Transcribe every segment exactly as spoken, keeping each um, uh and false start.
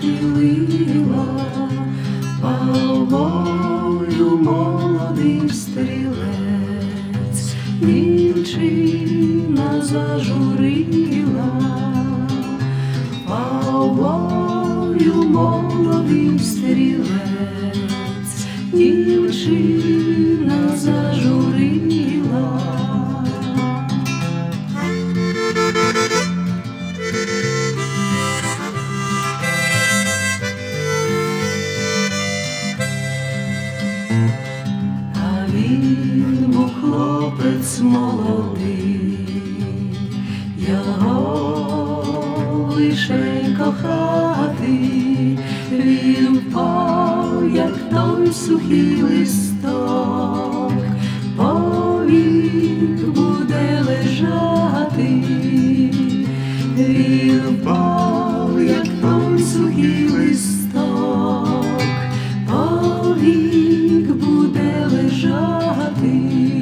похилила, палвою молодий стрілець, дівчина зажурила, палвою молодий стрілець, дівчина зажурила. А він був хлопець молодий, його лише кохати, він впав, як той сухий листок, повік буде лежати. Він впав, як той сухий листок, повік буде лежати.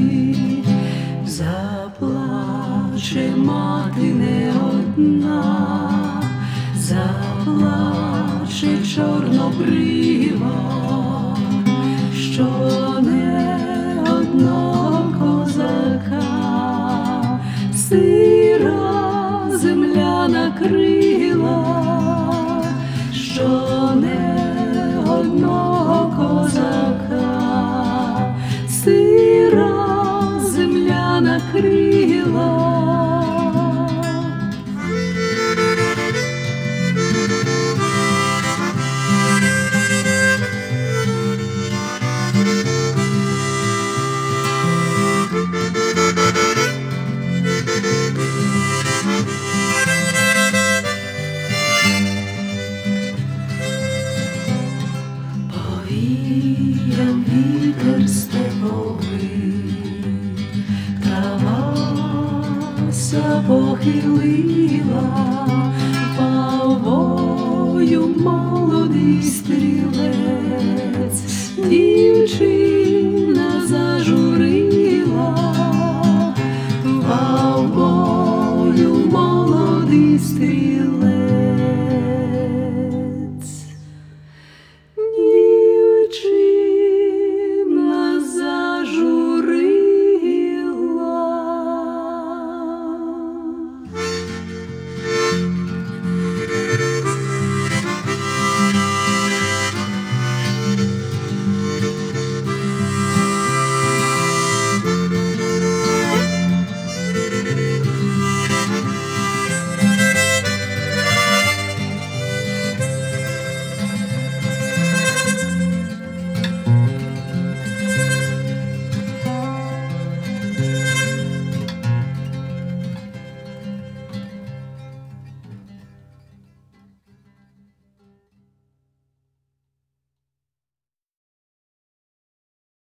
Заплаче мати не одна, заплаче чорнобрива, що не одного козака сира земля накрила, що не одного козака сира земля накрила. Повіяв вітер степовий, травася похилила, палвою молодий стрілець, дівчина